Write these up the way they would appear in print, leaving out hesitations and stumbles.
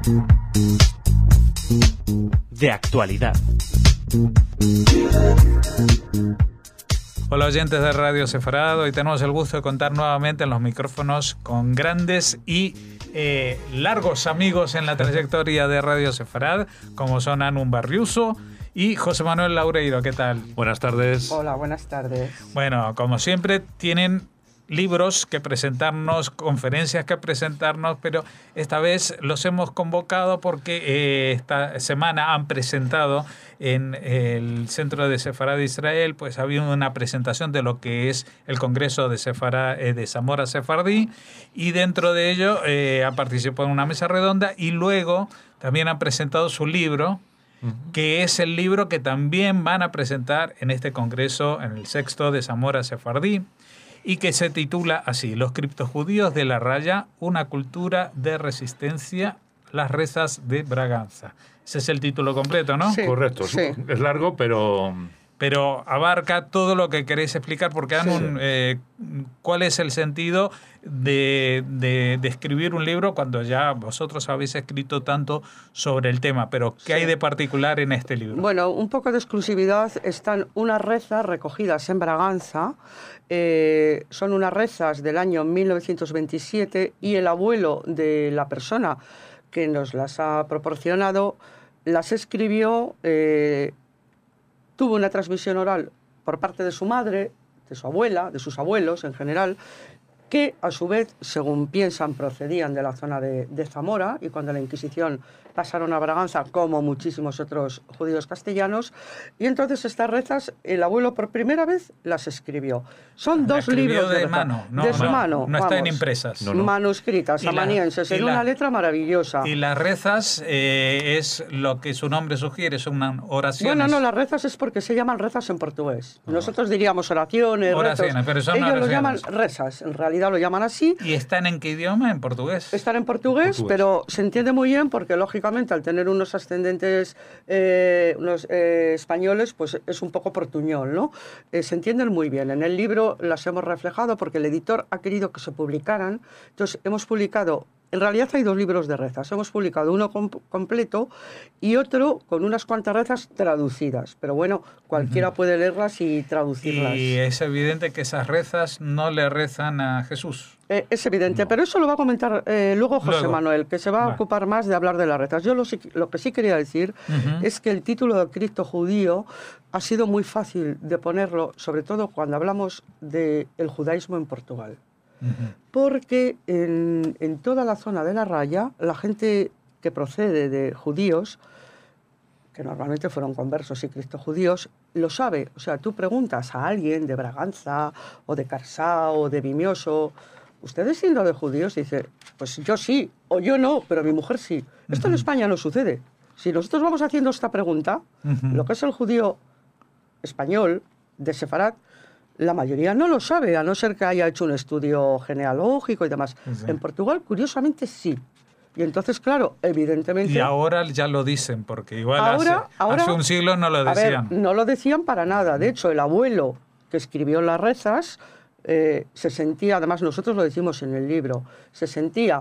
De actualidad. Hola oyentes de Radio Sefarad, hoy tenemos el gusto de contar nuevamente en los micrófonos con grandes y largos amigos en la trayectoria de Radio Sefarad, como son Anun Barriuso y José Manuel Laureiro. ¿Qué tal? Buenas tardes. Hola, buenas tardes. Bueno, como siempre tienen libros que presentarnos, conferencias que presentarnos, pero esta vez los hemos convocado porque esta semana han presentado en el Centro de Sefarad de Israel, pues había una presentación de lo que es el Congreso de Sefarad, de Zamora Sefardí, y dentro de ello ha participado en una mesa redonda y luego también han presentado su libro, que es el libro que también van a presentar en este Congreso, en el sexto de Zamora Sefardí, y que se titula así: Los criptojudíos de la raya, una cultura de resistencia, las rezas de Braganza. Ese es el título completo, ¿no? Sí, correcto. sí. Es largo, pero abarca todo lo que queréis explicar, porque Anun, ¿cuál es el sentido de escribir un libro cuando ya vosotros habéis escrito tanto sobre el tema? Pero ¿qué hay de particular en este libro? Bueno, un poco de exclusividad. Están unas rezas recogidas en Braganza. Son unas rezas del año 1927 y el abuelo de la persona que nos las ha proporcionado las escribió, tuvo una transmisión oral por parte de su madre, de su abuela, de sus abuelos en general, que a su vez, según piensan, procedían de la zona de Zamora, y cuando la Inquisición pasaron a Braganza, como muchísimos otros judíos castellanos, y entonces estas rezas, el abuelo por primera vez las escribió. Son dos libros de mano, de su mano. No están impresas. Manuscritas, amanienses, en una letra maravillosa. Y las rezas es lo que su nombre sugiere, son oraciones. Bueno, no, las rezas es porque se llaman rezas en portugués. Nosotros diríamos oraciones, retos. Pero son ellos oraciones. lo llaman rezas, en realidad lo llaman así. ¿Y están en qué idioma? ¿En portugués? Están en portugués, pero se entiende muy bien porque, lógicamente, al tener unos ascendentes españoles, pues es un poco portuñol, ¿no? Se entienden muy bien. En el libro las hemos reflejado porque el editor ha querido que se publicaran. Entonces, hemos publicado... En realidad hay dos libros de rezas. Hemos publicado uno completo y otro con unas cuantas rezas traducidas. Pero bueno, cualquiera puede leerlas y traducirlas. Y es evidente que esas rezas no le rezan a Jesús. Es evidente, pero eso lo va a comentar luego José Manuel, que se va a ocupar más de hablar de las rezas. Yo lo que sí quería decir es que el título de Cristo judío ha sido muy fácil de ponerlo, sobre todo cuando hablamos del judaísmo en Portugal. Porque en toda la zona de la raya, la gente que procede de judíos, que normalmente fueron conversos y cristojudíos, lo sabe. O sea, tú preguntas a alguien de Braganza, o de Carsá, o de Vimioso, ¿ustedes siendo de judíos? Y dice, pues yo sí, o yo no, pero mi mujer sí. Esto en España no sucede. Si nosotros vamos haciendo esta pregunta, lo que es el judío español de Sefarad, la mayoría no lo sabe, a no ser que haya hecho un estudio genealógico y demás. Sí. En Portugal, curiosamente, sí. Y entonces, claro, evidentemente... Y ahora ya lo dicen, porque igual hace un siglo no lo decían. No lo decían para nada. De hecho, el abuelo que escribió las rezas se sentía, además nosotros lo decimos en el libro, se sentía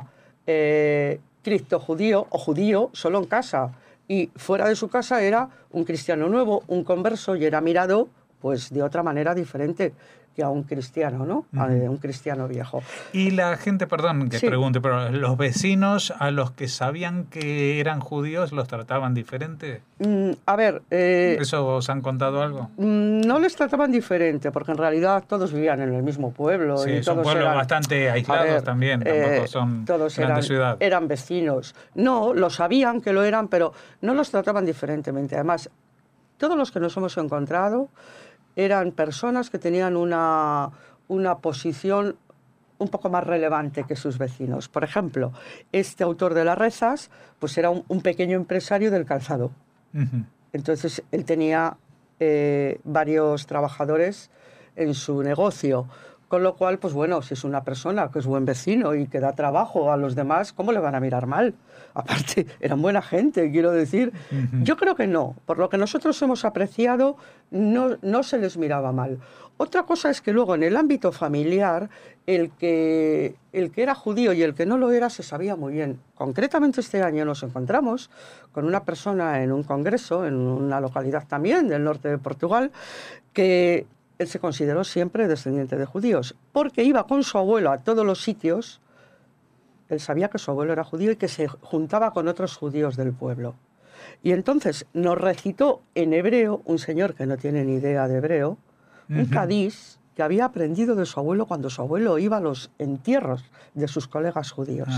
cristo judío o judío solo en casa. Y fuera de su casa era un cristiano nuevo, un converso, y era mirado pues de otra manera diferente que a un cristiano, ¿no? A un cristiano viejo. Y la gente, perdón que pregunte, pero los vecinos a los que sabían que eran judíos, ¿los trataban diferente? A ver... ¿Eso os han contado algo? No les trataban diferente, porque en realidad todos vivían en el mismo pueblo. Sí, y son todos pueblos eran, bastante aislados también, tampoco son todos grandes ciudades. Eran vecinos. No, lo sabían que lo eran, pero no los trataban diferentemente. Además, todos los que nos hemos encontrado eran personas que tenían una posición un poco más relevante que sus vecinos. Por ejemplo, este autor de las rezas pues era un pequeño empresario del calzado. Entonces, él tenía varios trabajadores en su negocio. Con lo cual, pues bueno, si es una persona que es buen vecino y que da trabajo a los demás, ¿cómo le van a mirar mal? Aparte, eran buena gente, quiero decir. Yo creo que no. Por lo que nosotros hemos apreciado, no se les miraba mal. Otra cosa es que luego en el ámbito familiar, el que era judío y el que no lo era se sabía muy bien. Concretamente este año nos encontramos con una persona en un congreso, en una localidad también del norte de Portugal, que él se consideró siempre descendiente de judíos, porque iba con su abuelo a todos los sitios. Él sabía que su abuelo era judío y que se juntaba con otros judíos del pueblo. Y entonces nos recitó en hebreo, un señor que no tiene ni idea de hebreo, un Kadís que había aprendido de su abuelo cuando su abuelo iba a los entierros de sus colegas judíos.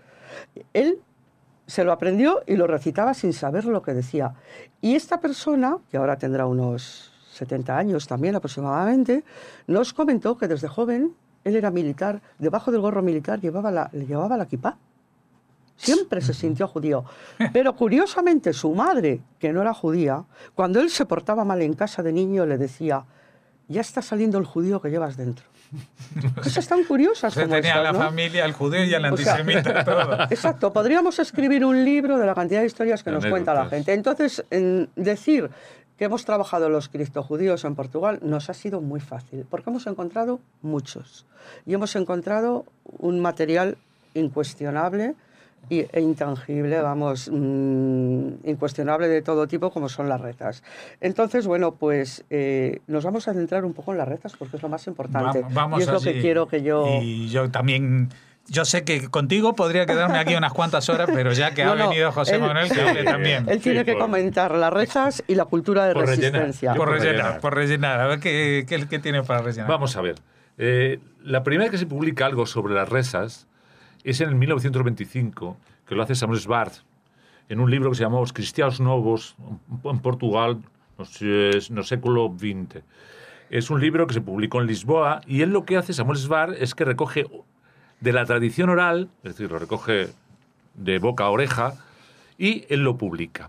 Él se lo aprendió y lo recitaba sin saber lo que decía. Y esta persona, que ahora tendrá unos 70 años también aproximadamente, nos comentó que desde joven él era militar, debajo del gorro militar llevaba la kipá. Siempre se sintió judío. Pero curiosamente su madre, que no era judía, cuando él se portaba mal en casa de niño, le decía: ya está saliendo el judío que llevas dentro. Cosas tan curiosas como tenía estas, la ¿no? familia, el judío y el antisemita, todo. Exacto. Podríamos escribir un libro de la cantidad de historias que nos cuenta la gente. Entonces, decir que hemos trabajado los criptojudíos en Portugal nos ha sido muy fácil, porque hemos encontrado muchos. Y hemos encontrado un material incuestionable e intangible, vamos, incuestionable de todo tipo, como son las retas. Entonces, bueno, pues nos vamos a centrar un poco en las retas, porque es lo más importante. Vamos y es así. lo que quiero que yo... Y yo también... Yo sé que contigo podría quedarme aquí unas cuantas horas, pero ya que ha venido José Manuel, que hable también. Él tiene que comentar las rezas y la cultura de resistencia. Por rellenar. A ver qué tiene para rellenar. Vamos a ver. La primera vez que se publica algo sobre las rezas es en el 1925, que lo hace Samuel Svart, en un libro que se llamó Os Cristianos Novos en Portugal no século XX. Es un libro que se publicó en Lisboa y él lo que hace, Samuel Svart, es que recoge de la tradición oral, es decir, lo recoge de boca a oreja, y él lo publica.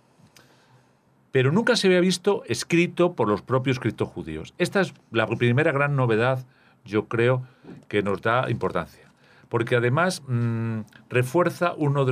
Pero nunca se había visto escrito por los propios criptojudíos. Esta es la primera gran novedad, yo creo, que nos da importancia. Porque además refuerza una de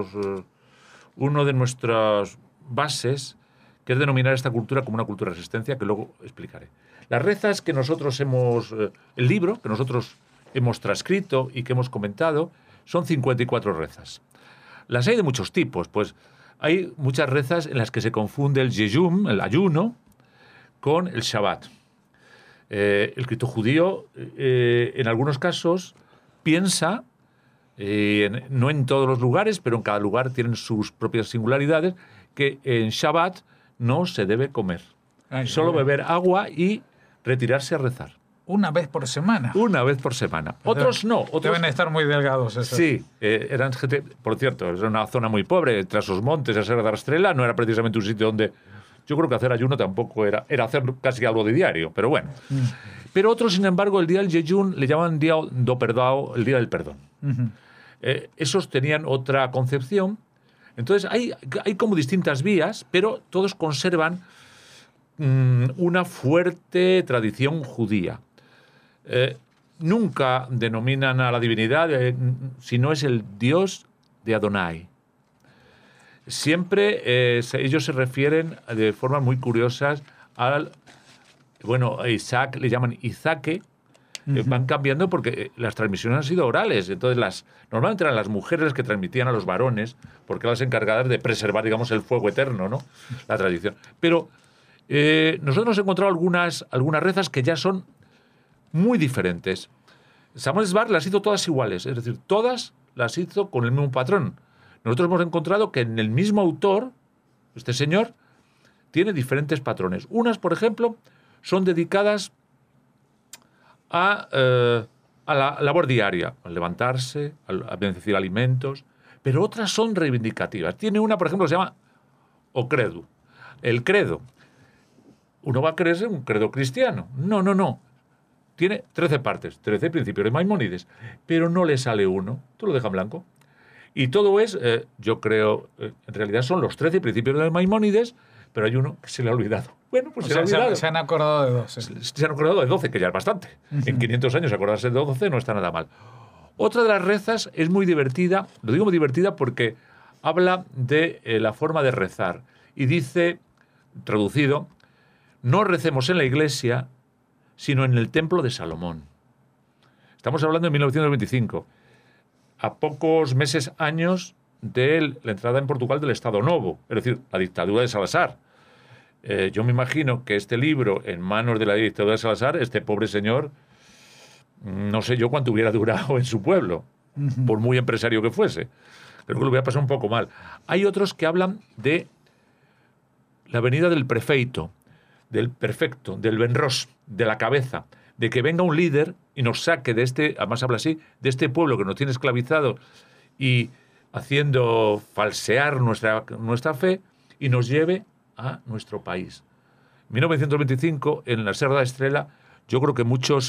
nuestras bases, que es denominar esta cultura como una cultura de resistencia, que luego explicaré. Las rezas que nosotros el libro que nosotros hemos transcrito y que hemos comentado, son 54 rezas. Las hay de muchos tipos, pues hay muchas rezas en las que se confunde el jejum, el ayuno, con el Shabbat. El criptojudío, en algunos casos, piensa, no en todos los lugares, pero en cada lugar tienen sus propias singularidades, que en Shabbat no se debe comer. Solo beber agua y retirarse a rezar. Una vez por semana. Una vez por semana. Otros no. Otros deben estar muy delgados. Eso. Sí, eran gente, por cierto, era una zona muy pobre, tras los montes, a Serra de Rastrela, no era precisamente un sitio donde... Yo creo que hacer ayuno tampoco era hacer casi algo de diario, pero bueno. Pero otros, sin embargo, el día del jejun le llaman día do perdão, el día del perdón. Esos tenían otra concepción. Entonces, hay como distintas vías, pero todos conservan una fuerte tradición judía. Nunca denominan a la divinidad si no es el Dios de Adonai. Siempre ellos se refieren de formas muy curiosas a Isaac, le llaman Izaque, van cambiando porque las transmisiones han sido orales. Entonces, normalmente eran las mujeres las que transmitían a los varones, porque eran las encargadas de preservar, digamos, el fuego eterno, ¿no? La tradición. Pero nosotros hemos encontrado algunas rezas que ya son muy diferentes. Samuel Svart las hizo todas iguales, es decir, todas las hizo con el mismo patrón. Nosotros hemos encontrado que en el mismo autor, este señor, tiene diferentes patrones. Unas, por ejemplo, son dedicadas a la labor diaria, al levantarse, a bendecir alimentos, pero otras son reivindicativas. Tiene una, por ejemplo, que se llama O Credo. El credo. Uno va a creerse un credo cristiano. No. Tiene 13 partes, 13 principios de Maimónides, pero no le sale uno, todo lo deja en blanco. Y todo es, yo creo, en realidad son los 13 principios de Maimónides, pero hay uno que se le ha olvidado. Bueno, pues se han acordado de 12. Se han acordado de 12, que ya es bastante. En 500 años acordarse de 12 no está nada mal. Otra de las rezas es muy divertida. Lo digo muy divertida porque habla de la forma de rezar. Y dice, traducido, no recemos en la iglesia, sino en el templo de Salomón. Estamos hablando de 1925. A pocos meses, años de la entrada en Portugal del Estado Novo, es decir, la dictadura de Salazar. Yo me imagino que este libro, en manos de la dictadura de Salazar, este pobre señor, no sé yo cuánto hubiera durado en su pueblo, por muy empresario que fuese. Creo que lo hubiera pasado un poco mal. Hay otros que hablan de la venida del prefeito, del perfecto, del benros, de la cabeza, de que venga un líder y nos saque de este, además habla así, de este pueblo que nos tiene esclavizados y haciendo falsear nuestra fe y nos lleve a nuestro país. En 1925, en la Serra da Estrela, yo creo que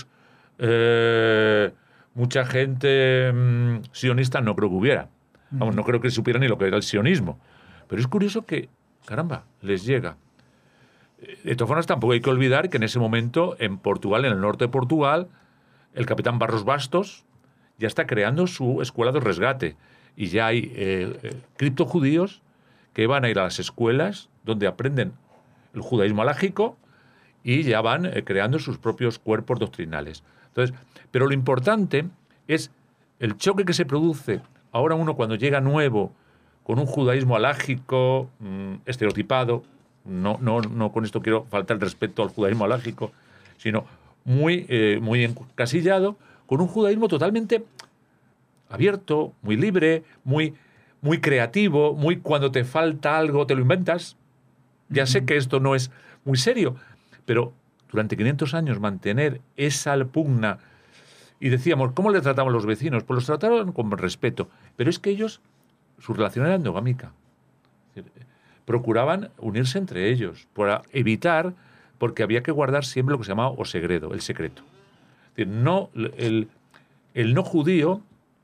mucha gente sionista no creo que hubiera. Vamos, no creo que supiera ni lo que era el sionismo. Pero es curioso que, caramba, les llega. De todas formas, tampoco hay que olvidar que en ese momento, en Portugal, en el norte de Portugal, el capitán Barros Bastos ya está creando su escuela de resgate. Y ya hay criptojudíos que van a ir a las escuelas donde aprenden el judaísmo alágico y ya van creando sus propios cuerpos doctrinales. Entonces, pero lo importante es el choque que se produce ahora uno cuando llega nuevo con un judaísmo alágico estereotipado. No con esto quiero faltar el respeto al judaísmo alágico, sino muy encasillado, con un judaísmo totalmente abierto, muy libre, muy creativo, muy cuando te falta algo te lo inventas. Ya sé que esto no es muy serio, pero durante 500 años mantener esa pugna. Y decíamos, ¿cómo le trataban los vecinos? Pues los trataban con respeto, pero es que ellos, su relación era endogámica. Procuraban unirse entre ellos para evitar, porque había que guardar siempre lo que se llamaba o segredo, el secreto. Es decir, no, el no judío,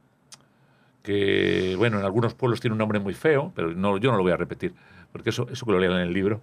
que bueno, en algunos pueblos tiene un nombre muy feo, pero yo no lo voy a repetir, porque eso que lo lean en el libro,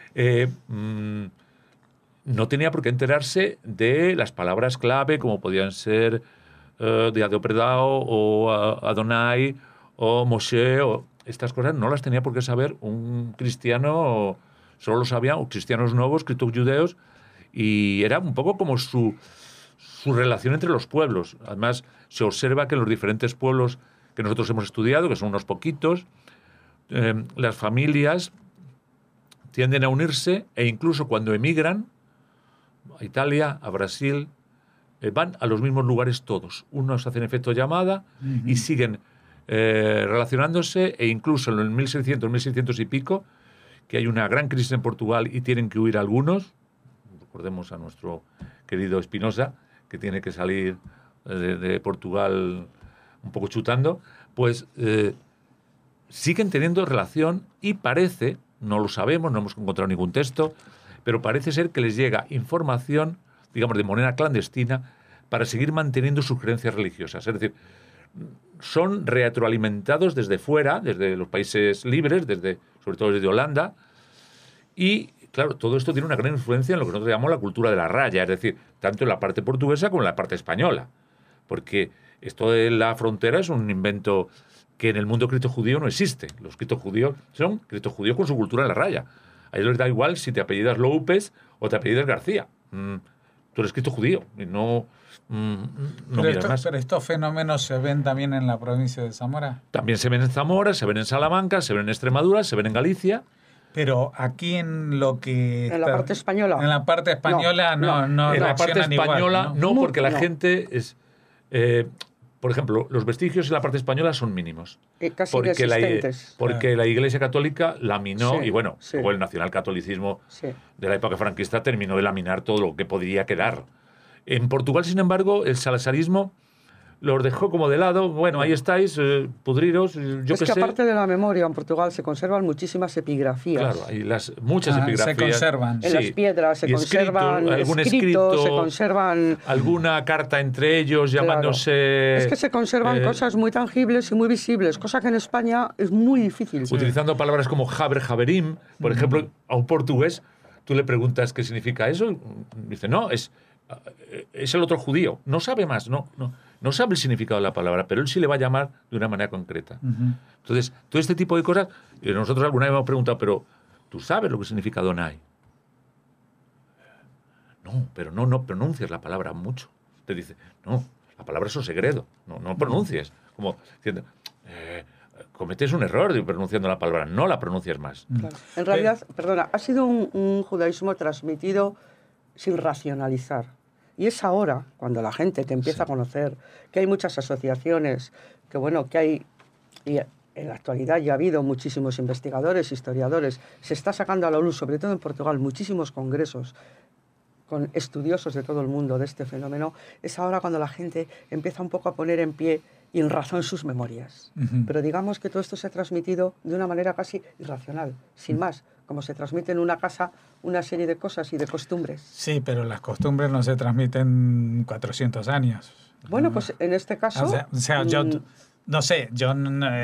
no tenía por qué enterarse de las palabras clave, como podían ser Diadopredao o Adonai o Moshe o estas cosas no las tenía por qué saber un cristiano, solo lo sabían o cristianos nuevos, criptojudeos, y era un poco como su relación entre los pueblos. Además, se observa que en los diferentes pueblos que nosotros hemos estudiado, que son unos poquitos, las familias tienden a unirse e incluso cuando emigran a Italia, a Brasil, van a los mismos lugares todos. Unos hacen efecto llamada y siguen relacionándose, e incluso en el 1600 y pico, que hay una gran crisis en Portugal y tienen que huir algunos. Recordemos a nuestro querido Espinosa, que tiene que salir de Portugal un poco chutando, pues siguen teniendo relación y parece, no lo sabemos, no hemos encontrado ningún texto, pero parece ser que les llega información, digamos, de manera clandestina para seguir manteniendo sus creencias religiosas. Es decir, son retroalimentados desde fuera, desde los países libres, sobre todo desde Holanda, y claro, todo esto tiene una gran influencia en lo que nosotros llamamos la cultura de la raya, es decir, tanto en la parte portuguesa como en la parte española, porque esto de la frontera es un invento que en el mundo criptojudío no existe. Los criptojudíos son criptojudíos con su cultura de la raya. A ellos les da igual si te apellidas López o te apellidas García. Tú eres criptojudío y no miras más. ¿Pero estos fenómenos se ven también en la provincia de Zamora? También se ven en Zamora, se ven en Salamanca, se ven en Extremadura, se ven en Galicia. Pero aquí en lo que... En la parte española. En la parte española no en la parte española igual, no, porque la gente es... por ejemplo, los vestigios en la parte española son mínimos. Casi inexistentes. Porque la Iglesia Católica laminó, Sí, y bueno, sí. luego el nacionalcatolicismo de la época franquista terminó de laminar todo lo que podría quedar. En Portugal, sin embargo, el salazarismo los dejó como de lado. Bueno, ahí estáis, pudriros, yo es que aparte de la memoria, en Portugal se conservan muchísimas epigrafías. Claro, hay muchas epigrafías. Se conservan. En las piedras se conservan algún escritos, se conservan... alguna carta entre ellos llamándose... Es que se conservan cosas muy tangibles y muy visibles, cosa que en España es muy difícil. Utilizando palabras como haber, haberim, por ejemplo, a un portugués, tú le preguntas qué significa eso, dice, no, es el otro judío, no sabe más, no sabe el significado de la palabra, pero él sí le va a llamar de una manera concreta. Entonces, todo este tipo de cosas, nosotros alguna vez hemos preguntado, pero ¿tú sabes lo que significa Donai? No, pero no pronuncias la palabra mucho. Te dice, no, la palabra es un segredo, no pronuncies. Como diciendo, cometes un error pronunciando la palabra, no la pronuncias más. Claro. En realidad, perdona, ha sido un judaísmo transmitido sin racionalizar. Y es ahora, cuando la gente te empieza a conocer, que hay muchas asociaciones, que bueno, que hay, y en la actualidad ya ha habido muchísimos investigadores, historiadores, se está sacando a la luz, sobre todo en Portugal, muchísimos congresos con estudiosos de todo el mundo de este fenómeno, es ahora cuando la gente empieza un poco a poner en pie y en razón sus memorias. Pero digamos que todo esto se ha transmitido de una manera casi irracional, sin más, como se transmite en una casa una serie de cosas y de costumbres. Sí, pero las costumbres no se transmiten 400 años. Bueno, pues en este caso... O sea yo no sé, yo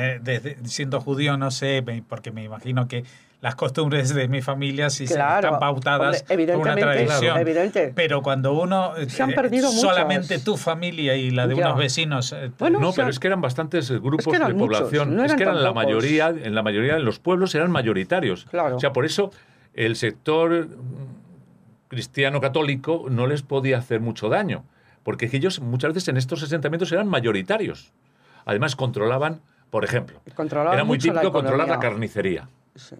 siendo judío no sé, porque me imagino que las costumbres de mi familia sí están pautadas por una tradición. Evidente. Pero cuando uno... Se han perdido solamente muchas. Tu familia y la de unos vecinos... Bueno, no, pero es que eran bastantes grupos es que eran de población. Muchos, no es que eran en la pocos. mayoría de los pueblos eran mayoritarios. Claro. O sea, por eso el sector cristiano católico no les podía hacer mucho daño. Porque ellos muchas veces en estos asentamientos eran mayoritarios. Además controlaban, por ejemplo, era muy típico controlar la carnicería. Sí.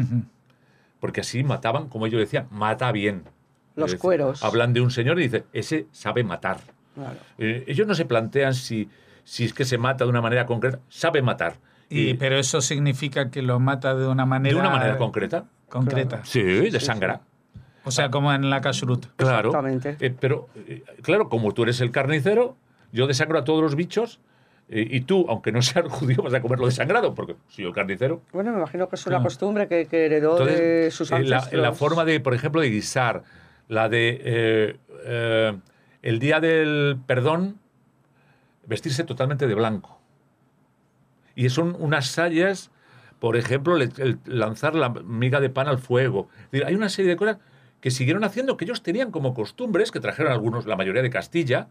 Porque así mataban, como ellos decían, mata bien. Los cueros. Hablan de un señor y dicen, ese sabe matar. Claro. Ellos no se plantean si es que se mata de una manera concreta, sabe matar. Pero eso significa que lo mata de una manera... ¿De una manera concreta? Concreta. Claro. Sí, de sangre. O sea, como en la kashrut. Claro. Exactamente. Pero, claro, como tú eres el carnicero, yo desangro a todos los bichos. Y tú, aunque no seas judío, vas a comerlo desangrado, porque soy el carnicero. Bueno, me imagino que es una costumbre que heredó de sus ancestros. La forma de, por ejemplo, de guisar, la de el día del perdón, vestirse totalmente de blanco. Y son unas sayas, por ejemplo, el lanzar la miga de pan al fuego. Es decir, hay una serie de cosas que siguieron haciendo, que ellos tenían como costumbres, que trajeron algunos, la mayoría de Castilla,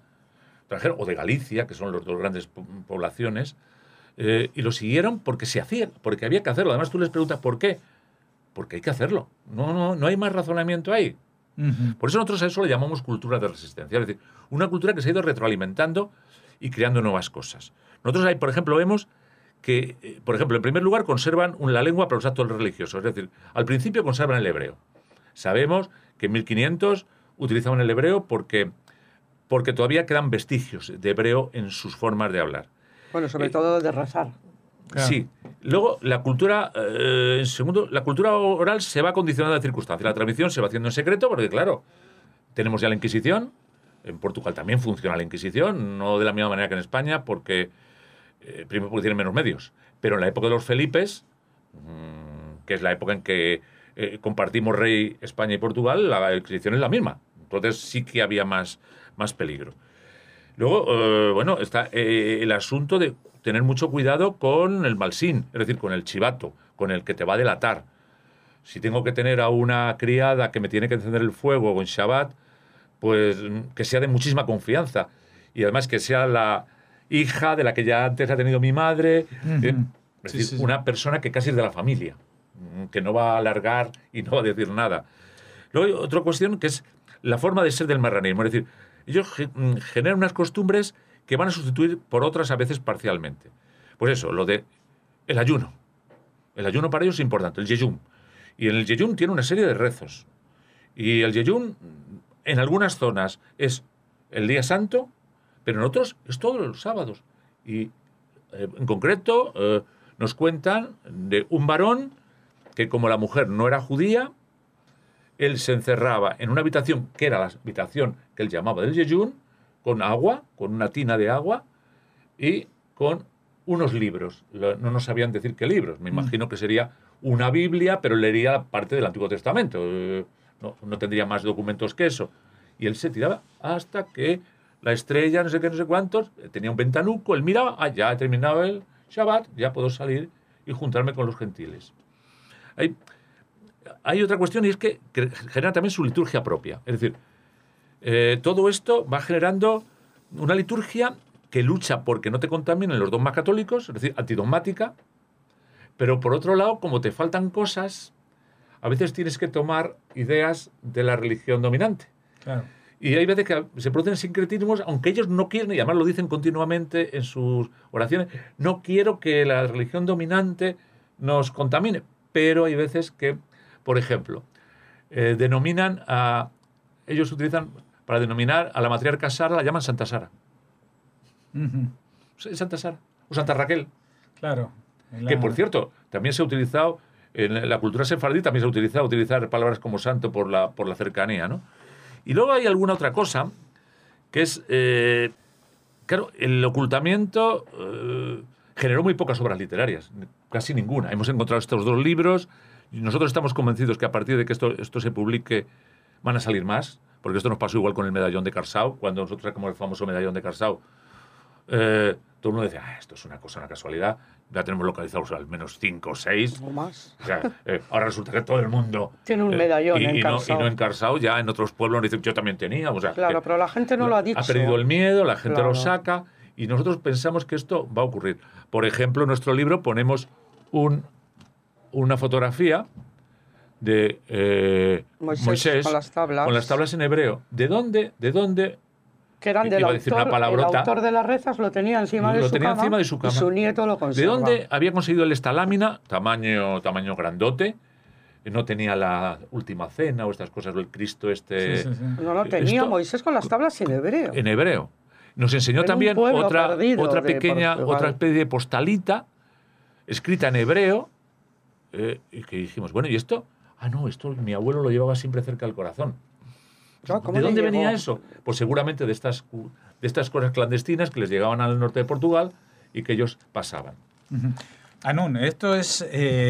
o de Galicia, que son las dos grandes poblaciones, y lo siguieron porque se hacían, porque había que hacerlo. Además, tú les preguntas ¿por qué? Porque hay que hacerlo. No hay más razonamiento ahí. Por eso nosotros a eso le llamamos cultura de resistencia. Es decir, una cultura que se ha ido retroalimentando y creando nuevas cosas. Nosotros ahí, por ejemplo, vemos que, por ejemplo, en primer lugar, conservan la lengua para los actos religiosos. Es decir, al principio conservan el hebreo. Sabemos que en 1500 utilizaban el hebreo porque todavía quedan vestigios de hebreo en sus formas de hablar. Bueno, sobre todo de rezar. Claro. Sí. Luego, la cultura, en segundo, la cultura oral se va condicionando a circunstancias. La transmisión se va haciendo en secreto porque, claro, tenemos ya la Inquisición. En Portugal también funciona la Inquisición, no de la misma manera que en España, porque primero porque tienen menos medios. Pero en la época de los Felipes, que es la época en que compartimos rey España y Portugal, la Inquisición es la misma. Entonces sí que había más peligro. Luego, bueno, está el asunto de tener mucho cuidado con el malsín, es decir, con el chivato, con el que te va a delatar. Si tengo que tener a una criada que me tiene que encender el fuego en Shabbat, pues que sea de muchísima confianza. Y además que sea la hija de la que ya antes ha tenido mi madre. Es decir, una persona que casi es de la familia, que no va a alargar y no va a decir nada. Luego hay otra cuestión que es la forma de ser del marranismo. Es decir, ellos generan unas costumbres que van a sustituir por otras a veces parcialmente. Pues eso, lo de el ayuno. El ayuno para ellos es importante, el yeyum. Y en el yeyum tiene una serie de rezos. Y el yeyum, en algunas zonas, es el día santo, pero en otros es todos los sábados. Y en concreto nos cuentan de un varón que, como la mujer no era judía, él se encerraba en una habitación, que era la habitación que él llamaba del yeyún, con agua, con una tina de agua, y con unos libros. No nos sabían decir qué libros. Me imagino que sería una Biblia, pero leería parte del Antiguo Testamento. No tendría más documentos que eso. Y él se tiraba hasta que la estrella, no sé qué, no sé cuántos, tenía un ventanuco, él miraba, ya he terminado el Shabbat, ya puedo salir y juntarme con los gentiles. Hay otra cuestión, y es que genera también su liturgia propia. Es decir, todo esto va generando una liturgia que lucha porque no te contaminen los dogmas católicos, es decir, antidogmática, pero por otro lado, como te faltan cosas, a veces tienes que tomar ideas de la religión dominante. Claro. Y hay veces que se producen sincretismos, aunque ellos no quieren, y además lo dicen continuamente en sus oraciones, no quiero que la religión dominante nos contamine. Pero hay veces que, por ejemplo, denominan a... Ellos utilizan, para denominar a la matriarca Sara, la llaman Santa Sara. Santa Sara. O Santa Raquel. Claro. Que, por cierto, también se ha utilizado, en la cultura sefardí también se ha utilizado utilizar palabras como santo por la cercanía, ¿no? Y luego hay alguna otra cosa, que es, claro, el ocultamiento generó muy pocas obras literarias, casi ninguna. Hemos encontrado estos 2 libros y nosotros estamos convencidos que a partir de que esto se publique van a salir más, porque esto nos pasó igual con el medallón de Carsau, cuando nosotros sacamos el famoso medallón de Carsau. Todo el mundo decía, esto es una cosa, una casualidad. Ya tenemos localizados al menos 5 o 6. O más. O sea, ahora resulta que todo el mundo... Tiene un medallón en Carsau. Y no en Carsau, ya en otros pueblos nos dicen yo también tenía. O sea, claro, pero la gente no lo ha dicho. Ha perdido el miedo, la gente claro. lo saca, y nosotros pensamos que esto va a ocurrir. Por ejemplo, en nuestro libro ponemos una fotografía de Moisés con las tablas en hebreo. ¿De dónde? Que eran del autor, el autor de las rezas lo tenía encima de su cama y su nieto lo conserva. ¿De dónde había conseguido él esta lámina? Tamaño grandote. No tenía la última cena o estas cosas, el Cristo este... Sí. No tenía Moisés con las tablas en hebreo. En hebreo. Nos enseñó también otra pequeña, otra especie de postalita escrita en hebreo, y que dijimos, bueno, ¿y esto? No, esto mi abuelo lo llevaba siempre cerca del corazón. ¿De dónde venía eso? Pues seguramente de estas cosas clandestinas que les llegaban al norte de Portugal y que ellos pasaban. Anún, esto es...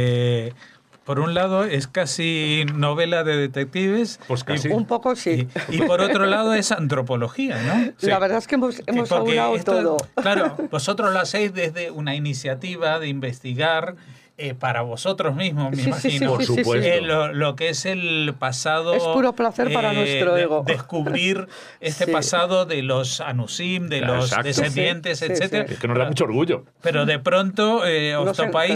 por un lado es casi novela de detectives. Pues casi. Un poco sí. Y por otro lado es antropología, ¿no? Sí. La verdad es que hemos aunado todo. Claro, vosotros lo hacéis desde una iniciativa de investigar para vosotros mismos, me imagino. Por supuesto. Lo que es el pasado... Es puro placer para nuestro ego. Descubrir este pasado de los Anusim, de los descendientes, etcétera. Es que nos da mucho orgullo. Pero de pronto os topáis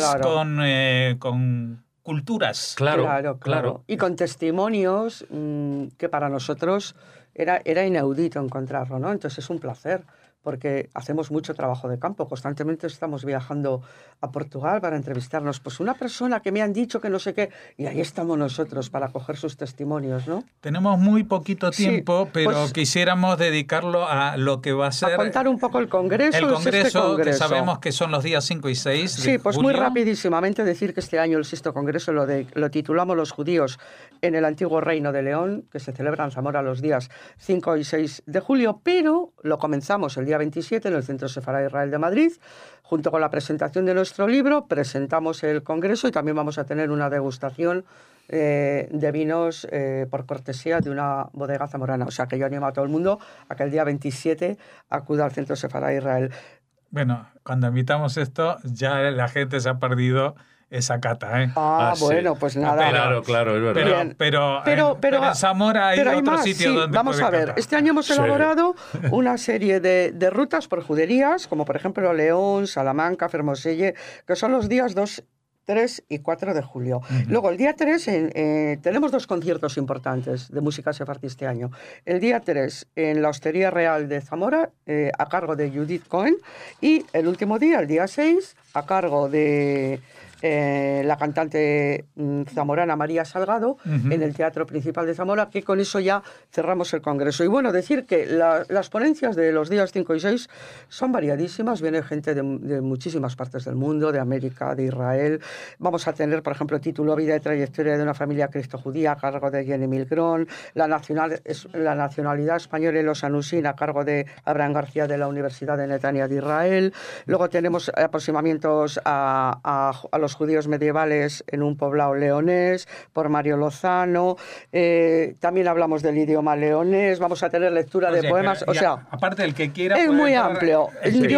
con culturas. Claro. Y con testimonios que para nosotros era inaudito encontrarlo, ¿no? Entonces es un placer, porque hacemos mucho trabajo de campo. Constantemente estamos viajando a Portugal para entrevistarnos. Pues una persona que me han dicho que no sé qué, y ahí estamos nosotros para coger sus testimonios, ¿no? Tenemos muy poquito tiempo, pero quisiéramos dedicarlo a lo que va a ser... A contar un poco el Congreso. El Congreso, que sabemos que son los días 5 y 6 de Sí, pues julio. muy rapidísimamente decir que este año el 6º Congreso lo titulamos Los judíos en el antiguo Reino de León, que se celebra en Zamora los días 5 y 6 de julio, pero lo comenzamos el día 27 en el Centro Sefará Israel de Madrid. Junto con la presentación de nuestro libro, presentamos el Congreso y también vamos a tener una degustación de vinos por cortesía de una bodega zamorana. O sea que yo animo a todo el mundo a que el día 27 acuda al Centro Sefará Israel. Bueno, cuando invitamos esto, ya la gente se ha perdido esa cata, ¿eh? Bueno, pues nada. Claro, es verdad. Pero en Zamora hay otro más, sitio donde vamos a ver. catar. Este año hemos elaborado una serie de rutas por juderías, como por ejemplo León, Salamanca, Fermoselle, que son los días 2, 3 y 4 de julio. Luego, el día 3 tenemos 2 conciertos importantes de música sefardí este año. El día 3 en la Hostería Real de Zamora, a cargo de Judith Cohen, y el último día, el día 6, a cargo de la cantante zamorana María Salgado, en el Teatro Principal de Zamora, que con eso ya cerramos el congreso. Y bueno, decir que las ponencias de los días 5 y 6 son variadísimas, viene gente de muchísimas partes del mundo, de América, de Israel. Vamos a tener, por ejemplo, título Vida y trayectoria de una familia cristo-judía a cargo de Jenny Milgrom, la nacionalidad española y los Anusín a cargo de Abraham García de la Universidad de Netanya de Israel. Luego tenemos aproximamientos a los judíos medievales en un poblado leonés por Mario Lozano. También hablamos del idioma leonés. Vamos a tener lectura de poemas. O sea, aparte del que quiera, es muy amplio.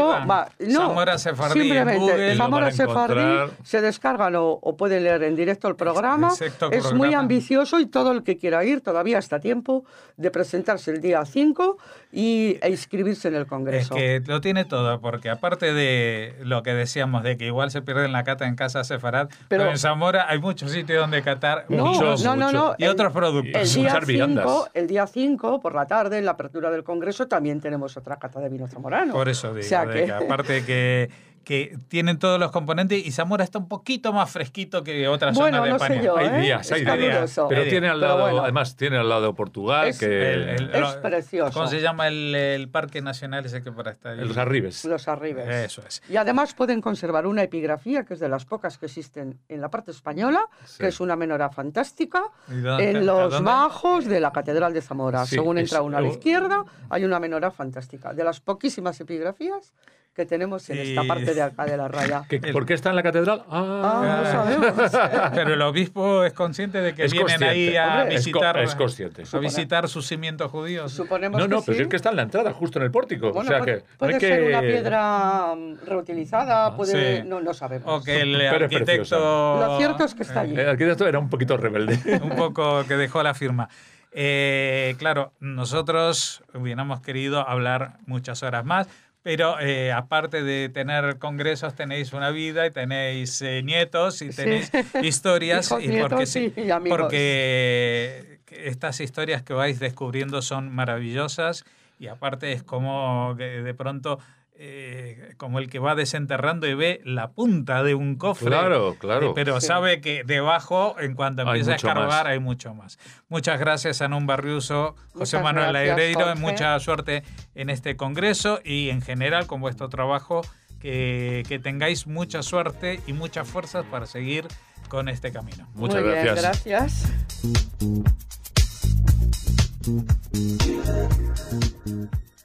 Zamora Sefardí, simplemente Zamora Sefardí se descargan o pueden leer en directo el programa. Es muy ambicioso y todo el que quiera ir todavía está a tiempo de presentarse el día 5 e inscribirse en el congreso. Es que lo tiene todo, porque aparte de lo que decíamos de que igual se pierden la cata en casa Sefarad, pero en Zamora hay muchos sitios donde catar muchos y otros productos. El día 5 por la tarde, en la apertura del congreso, también tenemos otra cata de vino zamorano. Por eso digo, que aparte que tienen todos los componentes y Zamora está un poquito más fresquito que otras zonas de España. Sé yo, hay días. Pero tiene al lado, además tiene al lado Portugal, es precioso. ¿Cómo se llama el parque nacional ese que para estar ahí? Los Arribes. Los Arribes. Eso es. Y además pueden conservar una epigrafía que es de las pocas que existen en la parte española, que es una menorá fantástica, en los bajos de la Catedral de Zamora. Según entra uno a la izquierda, hay una menorá fantástica. De las poquísimas epigrafías que tenemos en esta parte de acá de la raya. ¿Por qué está en la catedral? No sabemos. Pero el obispo es consciente de que vienen ahí a visitar, es consciente. A visitar sus cimientos judíos. Suponemos pero sí. es que está en la entrada, justo en el pórtico. Bueno, o sea puede ser una piedra reutilizada, no sabemos. O que el arquitecto... Lo cierto es que está allí. El arquitecto era un poquito rebelde. Un poco que dejó la firma. Claro, nosotros hubiéramos querido hablar muchas horas más, pero aparte de tener congresos, tenéis una vida y tenéis nietos y tenéis historias. Hijos, nietos y amigos. Porque estas historias que vais descubriendo son maravillosas y aparte es como que de pronto... como el que va desenterrando y ve la punta de un cofre. Claro. Pero sabe que debajo, en cuanto empieza a escarbar, hay mucho más. Muchas gracias a Nun Barriuso, José Manuel Aigreiro, mucha suerte en este congreso y en general con vuestro trabajo, que tengáis mucha suerte y muchas fuerzas para seguir con este camino. Muchas gracias. Muy bien, gracias.